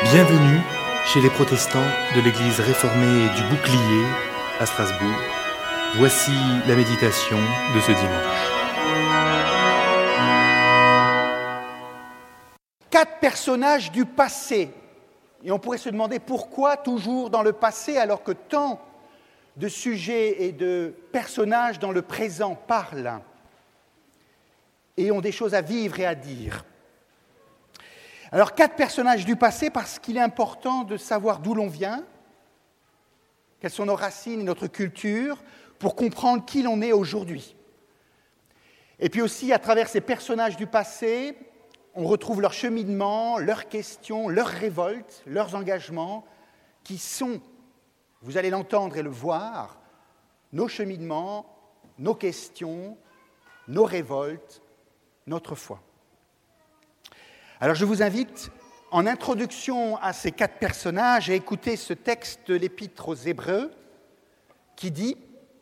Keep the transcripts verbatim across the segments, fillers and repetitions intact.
Bienvenue chez les protestants de l'église réformée du Bouclier à Strasbourg. Voici la méditation de ce dimanche. Quatre personnages du passé. Et on pourrait se demander pourquoi toujours dans le passé alors que tant de sujets et de personnages dans le présent parlent et ont des choses à vivre et à dire. Alors, quatre personnages du passé parce qu'il est important de savoir d'où l'on vient, quelles sont nos racines et notre culture, pour comprendre qui l'on est aujourd'hui. Et puis aussi, à travers ces personnages du passé, on retrouve leur cheminement, leurs questions, leurs révoltes, leurs engagements, qui sont, vous allez l'entendre et le voir, nos cheminements, nos questions, nos révoltes, notre foi. Alors je vous invite, en introduction à ces quatre personnages, à écouter ce texte de l'Épître aux Hébreux qui dit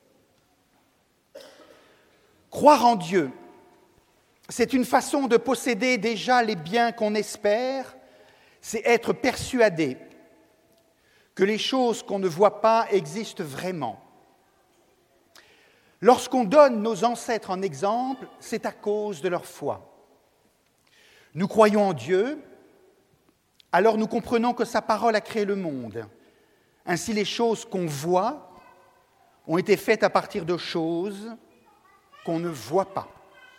« Croire en Dieu, c'est une façon de posséder déjà les biens qu'on espère, c'est être persuadé que les choses qu'on ne voit pas existent vraiment. Lorsqu'on donne nos ancêtres en exemple, c'est à cause de leur foi. Nous croyons en Dieu, alors nous comprenons que sa parole a créé le monde. Ainsi, les choses qu'on voit ont été faites à partir de choses qu'on ne voit pas. »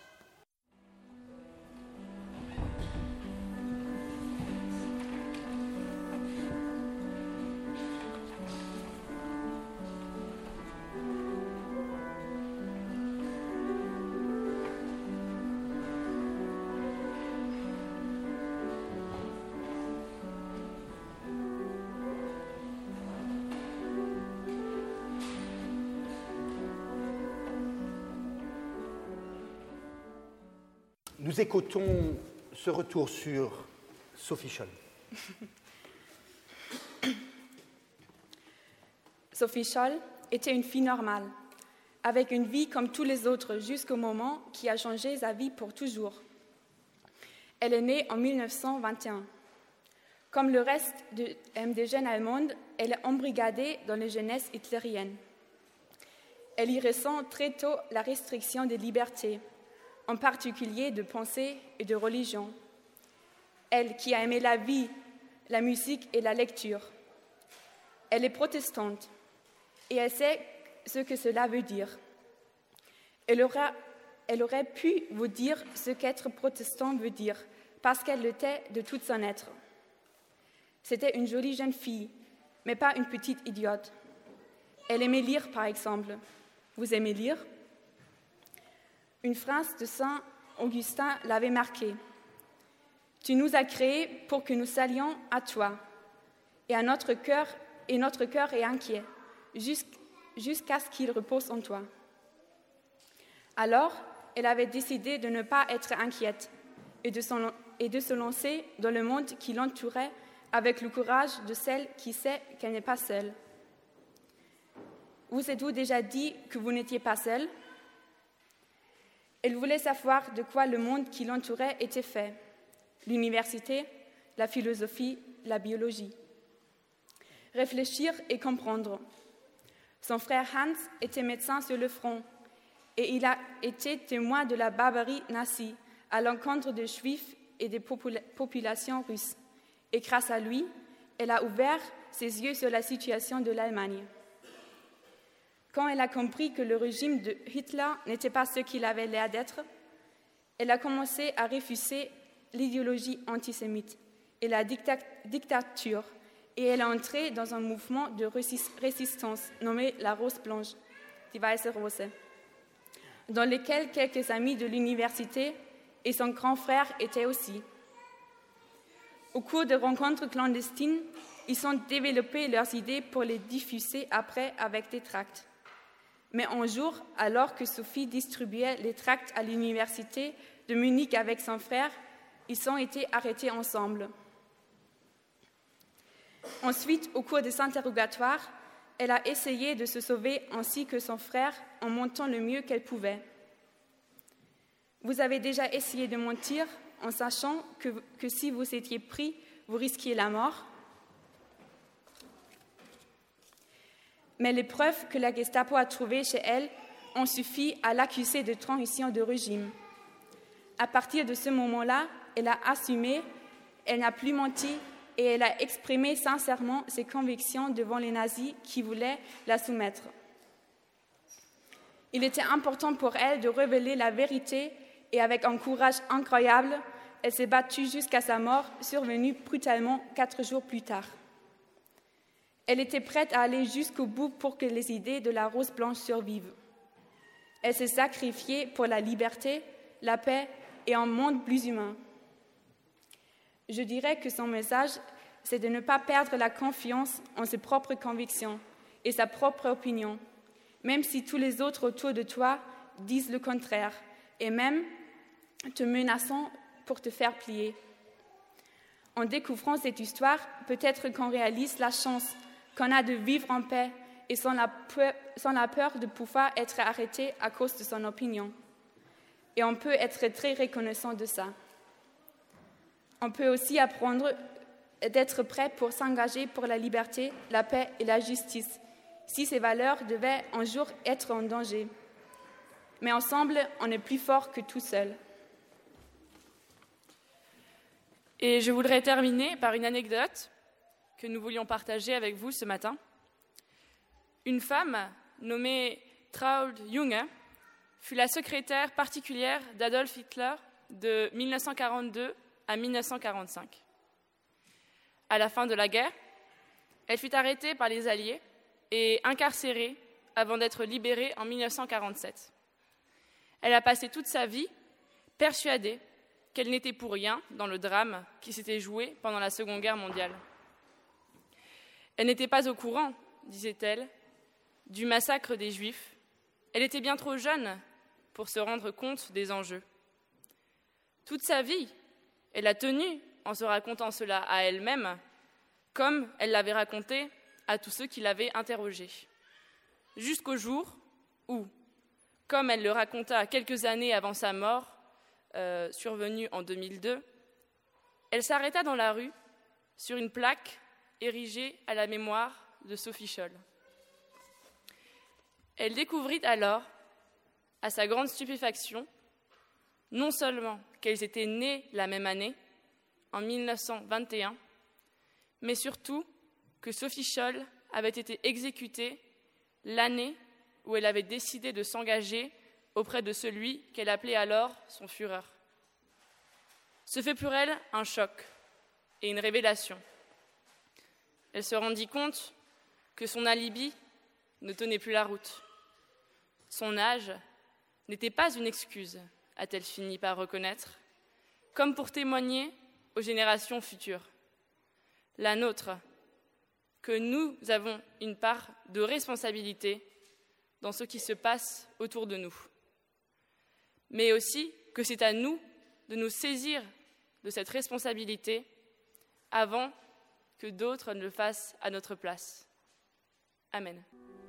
Nous écoutons ce retour sur Sophie Scholl. Sophie Scholl était une fille normale, avec une vie comme tous les autres jusqu'au moment qui a changé sa vie pour toujours. Elle est née en mille neuf cent vingt et un. Comme le reste de, euh, des jeunes allemandes, elle est embrigadée dans les jeunesses hitlériennes. Elle y ressent très tôt la restriction des libertés, en particulier de pensée et de religion. Elle qui a aimé la vie, la musique et la lecture. Elle est protestante et elle sait ce que cela veut dire. Elle, aura, elle aurait pu vous dire ce qu'être protestant veut dire, parce qu'elle l'était de tout son être. C'était une jolie jeune fille, mais pas une petite idiote. Elle aimait lire, par exemple. Vous aimez lire ? Une phrase de saint Augustin l'avait marquée. « Tu nous as créés pour que nous salions à toi, et, à notre cœur, et notre cœur est inquiet, jusqu'à ce qu'il repose en toi. » Alors, elle avait décidé de ne pas être inquiète et de, son, et de se lancer dans le monde qui l'entourait avec le courage de celle qui sait qu'elle n'est pas seule. Vous êtes-vous déjà dit que vous n'étiez pas seule ? Elle voulait savoir de quoi le monde qui l'entourait était fait, l'université, la philosophie, la biologie. Réfléchir et comprendre. Son frère Hans était médecin sur le front et il a été témoin de la barbarie nazie à l'encontre des Juifs et des popula- populations russes. Et grâce à lui, elle a ouvert ses yeux sur la situation de l'Allemagne. Quand elle a compris que le régime de Hitler n'était pas ce qu'il avait l'air d'être, elle a commencé à refuser l'idéologie antisémite et la dicta- dictature, et elle est entrée dans un mouvement de résistance nommé la Rose Blanche, die Weiße Rose, dans lequel quelques amis de l'université et son grand frère étaient aussi. Au cours de rencontres clandestines, ils ont développé leurs idées pour les diffuser après avec des tracts. Mais un jour, alors que Sophie distribuait les tracts à l'université de Munich avec son frère, ils ont été arrêtés ensemble. Ensuite, au cours des interrogatoires, elle a essayé de se sauver ainsi que son frère en mentant le mieux qu'elle pouvait. Vous avez déjà essayé de mentir en sachant que, que si vous étiez pris, vous risquiez la mort ? Mais les preuves que la Gestapo a trouvées chez elle ont suffi à l'accuser de trahison de régime. À partir de ce moment-là, elle a assumé, elle n'a plus menti et elle a exprimé sincèrement ses convictions devant les nazis qui voulaient la soumettre. Il était important pour elle de révéler la vérité et avec un courage incroyable, elle s'est battue jusqu'à sa mort, survenue brutalement quatre jours plus tard. Elle était prête à aller jusqu'au bout pour que les idées de la rose blanche survivent. Elle s'est sacrifiée pour la liberté, la paix et un monde plus humain. Je dirais que son message, c'est de ne pas perdre la confiance en ses propres convictions et sa propre opinion, même si tous les autres autour de toi disent le contraire, et même te menaçant pour te faire plier. En découvrant cette histoire, peut-être qu'on réalise la chance qu'on a de vivre en paix et sans la peur, sans la peur de pouvoir être arrêté à cause de son opinion. Et on peut être très reconnaissant de ça. On peut aussi apprendre d'être prêt pour s'engager pour la liberté, la paix et la justice, si ces valeurs devaient un jour être en danger. Mais ensemble, on est plus fort que tout seul. Et je voudrais terminer par une anecdote que nous voulions partager avec vous ce matin. Une femme nommée Traud Junge fut la secrétaire particulière d'Adolf Hitler de mille neuf cent quarante-deux à mille neuf cent quarante-cinq. À la fin de la guerre, elle fut arrêtée par les Alliés et incarcérée avant d'être libérée en mille neuf cent quarante-sept. Elle a passé toute sa vie persuadée qu'elle n'était pour rien dans le drame qui s'était joué pendant la Seconde Guerre mondiale. Elle n'était pas au courant, disait-elle, du massacre des Juifs. Elle était bien trop jeune pour se rendre compte des enjeux. Toute sa vie, elle a tenu en se racontant cela à elle-même, comme elle l'avait raconté à tous ceux qui l'avaient interrogée. Jusqu'au jour où, comme elle le raconta quelques années avant sa mort, euh, survenue en deux mille deux, elle s'arrêta dans la rue sur une plaque érigée à la mémoire de Sophie Scholl. Elle découvrit alors, à sa grande stupéfaction, non seulement qu'elles étaient nées la même année, en mille neuf cent vingt et un, mais surtout que Sophie Scholl avait été exécutée l'année où elle avait décidé de s'engager auprès de celui qu'elle appelait alors son Führer. Ce fut pour elle un choc et une révélation. Elle se rendit compte que son alibi ne tenait plus la route. Son âge n'était pas une excuse, a-t-elle fini par reconnaître, comme pour témoigner aux générations futures. La nôtre, que nous avons une part de responsabilité dans ce qui se passe autour de nous, mais aussi que c'est à nous de nous saisir de cette responsabilité avant que d'autres ne le fassent à notre place. Amen.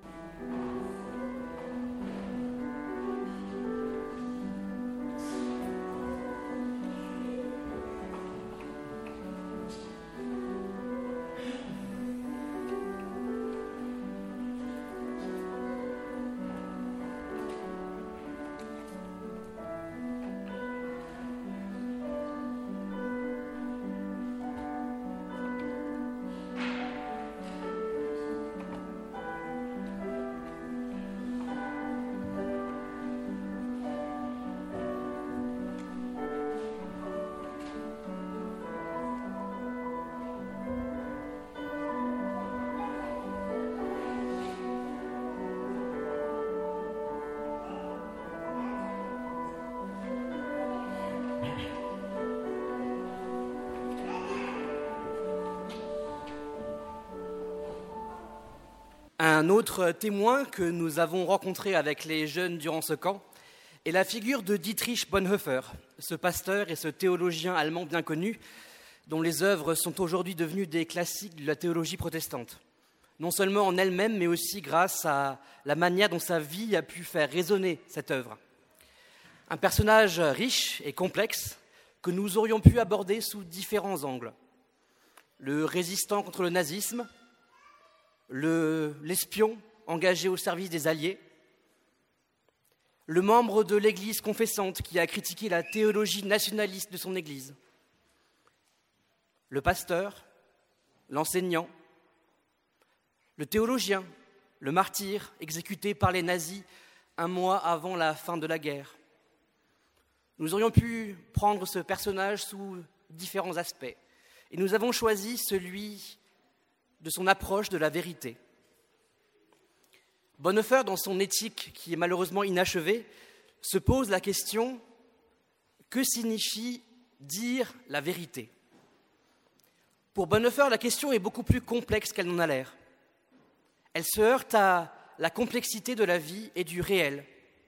Un autre témoin que nous avons rencontré avec les jeunes durant ce camp est la figure de Dietrich Bonhoeffer, ce pasteur et ce théologien allemand bien connu, dont les œuvres sont aujourd'hui devenues des classiques de la théologie protestante, non seulement en elle-même, mais aussi grâce à la manière dont sa vie a pu faire résonner cette œuvre. Un personnage riche et complexe que nous aurions pu aborder sous différents angles. Le résistant contre le nazisme, Le, l'espion engagé au service des Alliés, le membre de l'Église confessante qui a critiqué la théologie nationaliste de son Église, le pasteur, l'enseignant, le théologien, le martyr exécuté par les nazis un mois avant la fin de la guerre. Nous aurions pu prendre ce personnage sous différents aspects et nous avons choisi celui de son approche de la vérité. Bonhoeffer, dans son éthique qui est malheureusement inachevée, se pose la question « Que signifie dire la vérité ?» Pour Bonhoeffer, la question est beaucoup plus complexe qu'elle n'en a l'air. Elle se heurte à la complexité de la vie et du réel.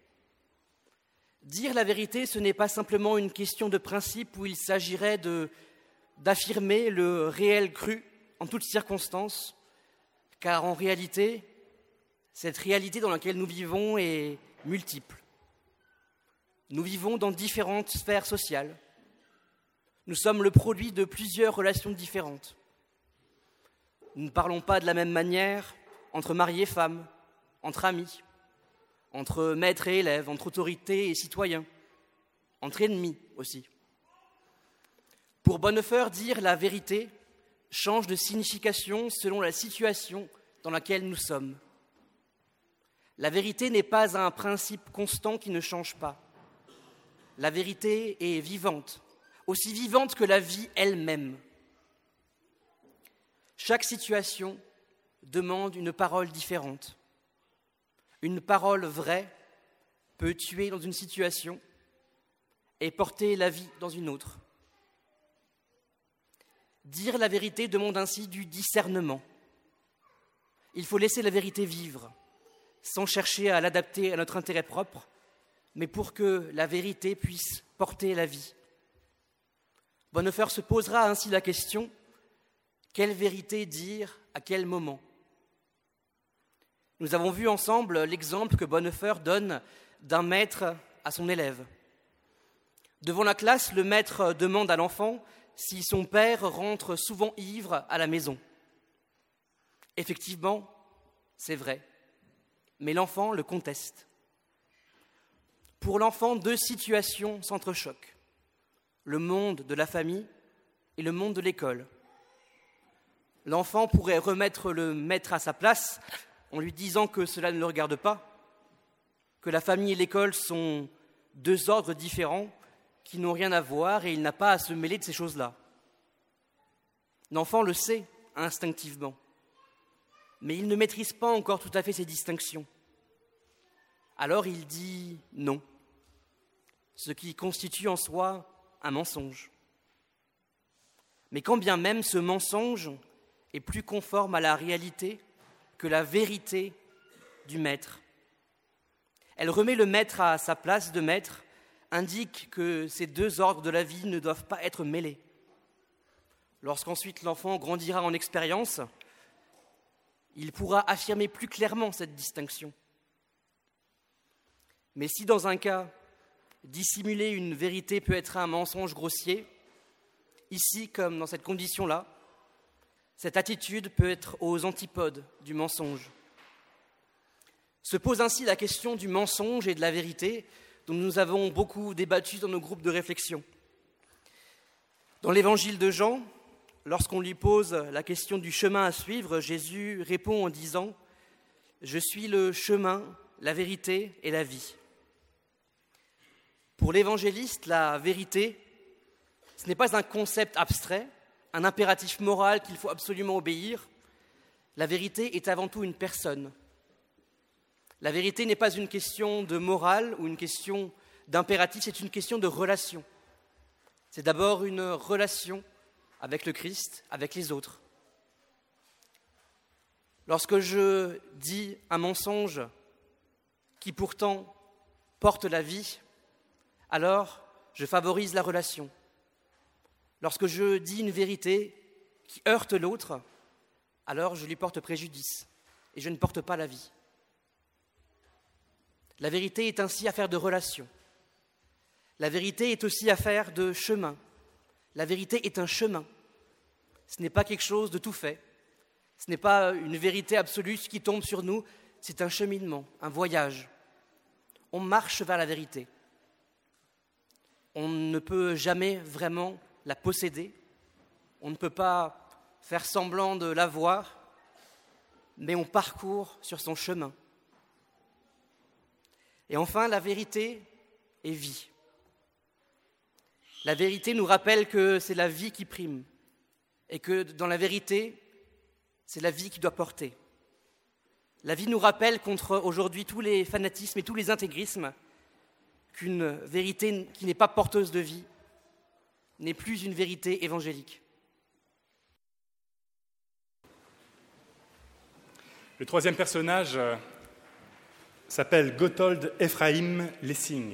Dire la vérité, ce n'est pas simplement une question de principe où il s'agirait de, d'affirmer le réel cru en toutes circonstances, car en réalité, cette réalité dans laquelle nous vivons est multiple. Nous vivons dans différentes sphères sociales. Nous sommes le produit de plusieurs relations différentes. Nous ne parlons pas de la même manière entre mari et femme, entre amis, entre maître et élève, entre autorité et citoyens, entre ennemis aussi. Pour Bonhoeffer, dire la vérité change de signification selon la situation dans laquelle nous sommes. La vérité n'est pas un principe constant qui ne change pas. La vérité est vivante, aussi vivante que la vie elle-même. Chaque situation demande une parole différente. Une parole vraie peut tuer dans une situation et porter la vie dans une autre. Dire la vérité demande ainsi du discernement. Il faut laisser la vérité vivre, sans chercher à l'adapter à notre intérêt propre, mais pour que la vérité puisse porter la vie. Bonhoeffer se posera ainsi la question « Quelle vérité dire à quel moment ?» Nous avons vu ensemble l'exemple que Bonhoeffer donne d'un maître à son élève. Devant la classe, le maître demande à l'enfant si son père rentre souvent ivre à la maison. Effectivement, c'est vrai, mais l'enfant le conteste. Pour l'enfant, deux situations s'entrechoquent, le monde de la famille et le monde de l'école. L'enfant pourrait remettre le maître à sa place en lui disant que cela ne le regarde pas, que la famille et l'école sont deux ordres différents qui n'ont rien à voir et il n'a pas à se mêler de ces choses-là. L'enfant le sait instinctivement, mais il ne maîtrise pas encore tout à fait ces distinctions. Alors il dit non, ce qui constitue en soi un mensonge. Mais quand bien même ce mensonge est plus conforme à la réalité que la vérité du maître. Elle remet le maître à sa place de maître, indique que ces deux ordres de la vie ne doivent pas être mêlés. Lorsqu'ensuite l'enfant grandira en expérience, il pourra affirmer plus clairement cette distinction. Mais si dans un cas, dissimuler une vérité peut être un mensonge grossier, ici comme dans cette condition-là, cette attitude peut être aux antipodes du mensonge. Se pose ainsi la question du mensonge et de la vérité, dont nous avons beaucoup débattu dans nos groupes de réflexion. Dans l'évangile de Jean, lorsqu'on lui pose la question du chemin à suivre, Jésus répond en disant « Je suis le chemin, la vérité et la vie ». Pour l'évangéliste, la vérité, ce n'est pas un concept abstrait, un impératif moral qu'il faut absolument obéir. La vérité est avant tout une personne. La vérité n'est pas une question de morale ou une question d'impératif, c'est une question de relation. C'est d'abord une relation avec le Christ, avec les autres. Lorsque je dis un mensonge qui pourtant porte la vie, alors je favorise la relation. Lorsque je dis une vérité qui heurte l'autre, alors je lui porte préjudice et je ne porte pas la vie. La vérité est ainsi affaire de relation. La vérité est aussi affaire de chemin. La vérité est un chemin. Ce n'est pas quelque chose de tout fait. Ce n'est pas une vérité absolue qui tombe sur nous, c'est un cheminement, un voyage. On marche vers la vérité. On ne peut jamais vraiment la posséder. On ne peut pas faire semblant de la voir, mais on parcourt sur son chemin. Et enfin, la vérité est vie. La vérité nous rappelle que c'est la vie qui prime et que dans la vérité, c'est la vie qui doit porter. La vie nous rappelle contre aujourd'hui tous les fanatismes et tous les intégrismes qu'une vérité qui n'est pas porteuse de vie n'est plus une vérité évangélique. Le troisième personnage euh, s'appelle Gotthold Ephraim Lessing.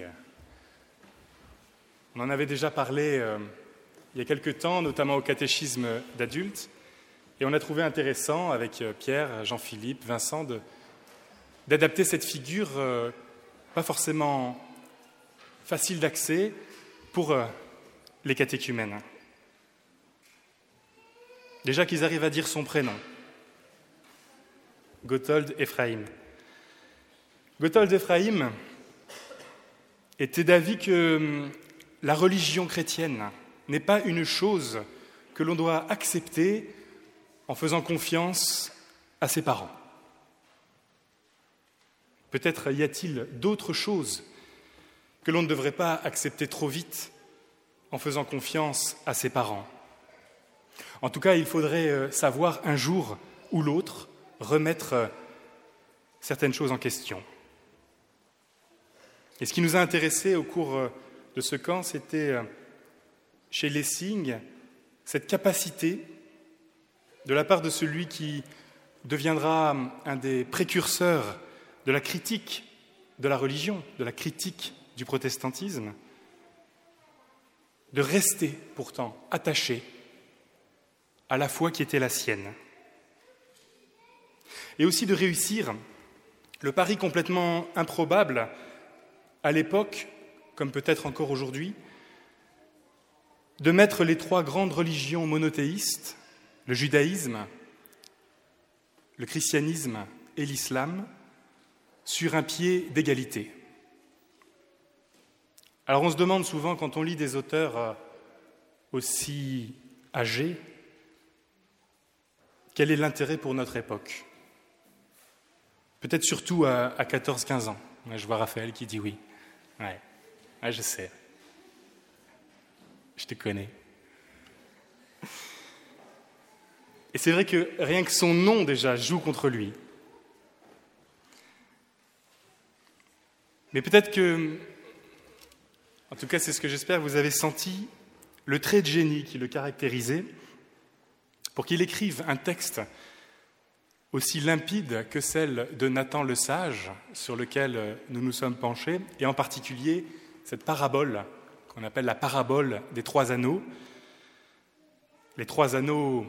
On en avait déjà parlé euh, il y a quelque temps, notamment au catéchisme d'adultes, et on a trouvé intéressant, avec euh, Pierre, Jean-Philippe, Vincent, de, d'adapter cette figure, euh, pas forcément facile d'accès, pour euh, les catéchumènes. Déjà qu'ils arrivent à dire son prénom. Gotthold Ephraim. Gotthold Ephraim était d'avis que la religion chrétienne n'est pas une chose que l'on doit accepter en faisant confiance à ses parents. Peut-être y a-t-il d'autres choses que l'on ne devrait pas accepter trop vite en faisant confiance à ses parents. En tout cas, il faudrait savoir un jour ou l'autre remettre certaines choses en question. Et ce qui nous a intéressés au cours de ce camp, c'était chez Lessing cette capacité de la part de celui qui deviendra un des précurseurs de la critique de la religion, de la critique du protestantisme, de rester pourtant attaché à la foi qui était la sienne. Et aussi de réussir le pari complètement improbable à l'époque, comme peut-être encore aujourd'hui, de mettre les trois grandes religions monothéistes, le judaïsme, le christianisme et l'islam, sur un pied d'égalité. Alors on se demande souvent, quand on lit des auteurs aussi âgés, quel est l'intérêt pour notre époque ? Peut-être surtout à, à quatorze quinze ans. Je vois Raphaël qui dit oui. Ouais, ouais, je sais. Je te connais. Et c'est vrai que rien que son nom déjà joue contre lui. Mais peut-être que, en tout cas c'est ce que j'espère, vous avez senti le trait de génie qui le caractérisait pour qu'il écrive un texte aussi limpide que celle de Nathan le Sage, sur lequel nous nous sommes penchés, et en particulier cette parabole qu'on appelle la parabole des trois anneaux. Les trois anneaux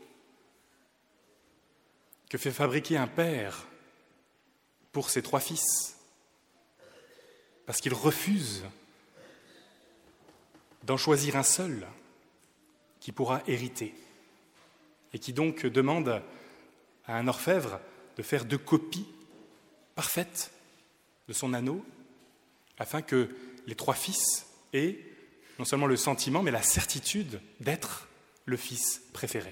que fait fabriquer un père pour ses trois fils, parce qu'il refuse d'en choisir un seul qui pourra hériter, et qui donc demande à un orfèvre de faire deux copies parfaites de son anneau, afin que les trois fils aient non seulement le sentiment, mais la certitude d'être le fils préféré.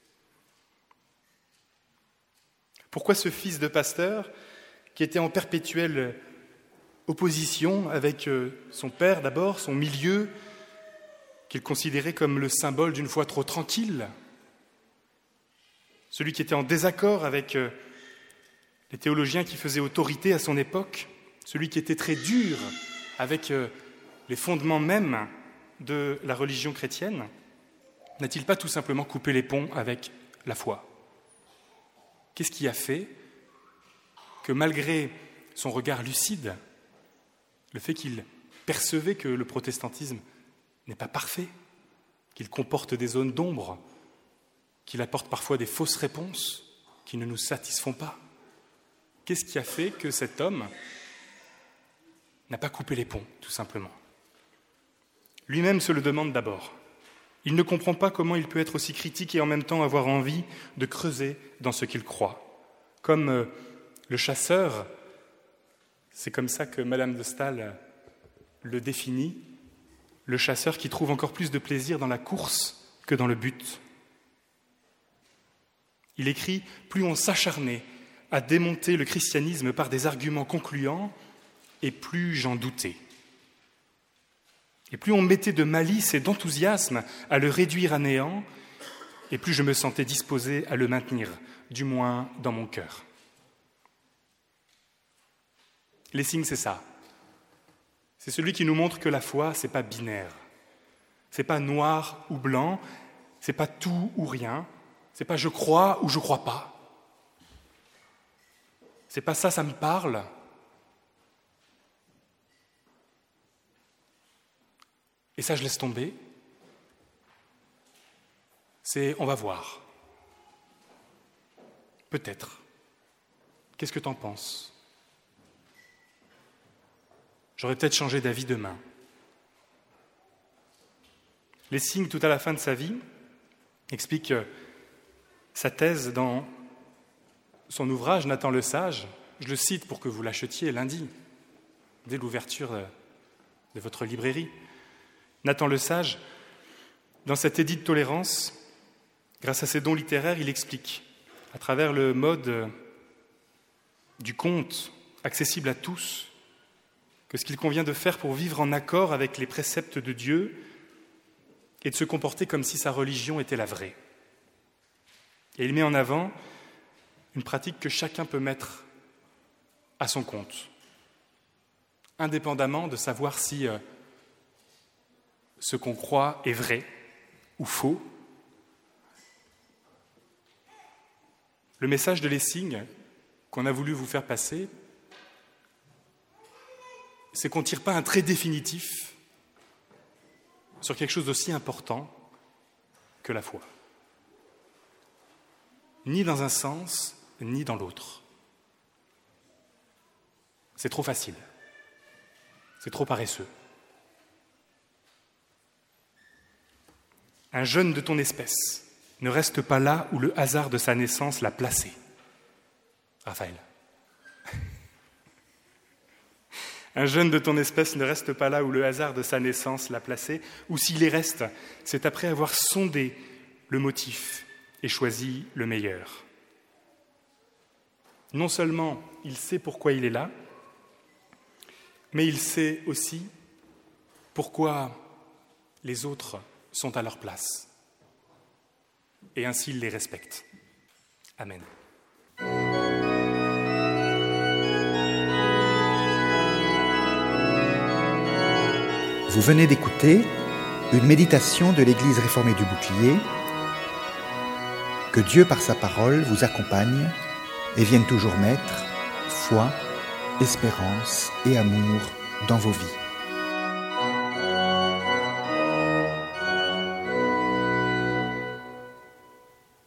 Pourquoi ce fils de pasteur, qui était en perpétuelle opposition avec son père d'abord, son milieu, qu'il considérait comme le symbole d'une foi trop tranquille, celui qui était en désaccord avec les théologiens qui faisaient autorité à son époque, celui qui était très dur avec les fondements mêmes de la religion chrétienne, n'a-t-il pas tout simplement coupé les ponts avec la foi ? Qu'est-ce qui a fait que malgré son regard lucide, le fait qu'il percevait que le protestantisme n'est pas parfait, qu'il comporte des zones d'ombre, qu'il apporte parfois des fausses réponses qui ne nous satisfont pas, qu'est-ce qui a fait que cet homme n'a pas coupé les ponts, tout simplement ? Lui-même se le demande d'abord. Il ne comprend pas comment il peut être aussi critique et en même temps avoir envie de creuser dans ce qu'il croit, comme Le chasseur, c'est comme ça que Madame de Staël le définit, le chasseur qui trouve encore plus de plaisir dans la course que dans le but. Il écrit « Plus on s'acharnait à démonter le christianisme par des arguments concluants, et plus j'en doutais. Et plus on mettait de malice et d'enthousiasme à le réduire à néant, et plus je me sentais disposé à le maintenir, du moins dans mon cœur. » Lessing, c'est ça. C'est celui qui nous montre que la foi, c'est pas binaire. C'est pas noir ou blanc, c'est pas tout ou rien, c'est pas je crois ou je crois pas. C'est pas ça, ça me parle. Et ça, je laisse tomber. C'est on va voir. Peut-être. Qu'est-ce que t'en penses ? J'aurais peut-être changé d'avis demain. Lessing, tout à la fin de sa vie, explique sa thèse dans son ouvrage « Nathan le Sage ». Je le cite pour que vous l'achetiez lundi, dès l'ouverture de votre librairie. Nathan le Sage, dans cet édit de tolérance, grâce à ses dons littéraires, il explique, à travers le mode du conte accessible à tous, que ce qu'il convient de faire pour vivre en accord avec les préceptes de Dieu est de se comporter comme si sa religion était la vraie. Et il met en avant une pratique que chacun peut mettre à son compte, indépendamment de savoir si euh, ce qu'on croit est vrai ou faux. Le message de Lessing qu'on a voulu vous faire passer, c'est qu'on ne tire pas un trait définitif sur quelque chose d'aussi important que la foi. Ni dans un sens, ni dans l'autre. C'est trop facile. C'est trop paresseux. Un jeune de ton espèce ne reste pas là où le hasard de sa naissance l'a placé. Raphaël. Un jeune de ton espèce ne reste pas là où le hasard de sa naissance l'a placé, ou s'il y reste, c'est après avoir sondé le motif et choisi le meilleur. Non seulement il sait pourquoi il est là, mais il sait aussi pourquoi les autres sont à leur place. Et ainsi il les respecte. Amen. Vous venez d'écouter une méditation de l'Église réformée du Bouclier. Que Dieu par sa parole vous accompagne et vienne toujours mettre foi, espérance et amour dans vos vies.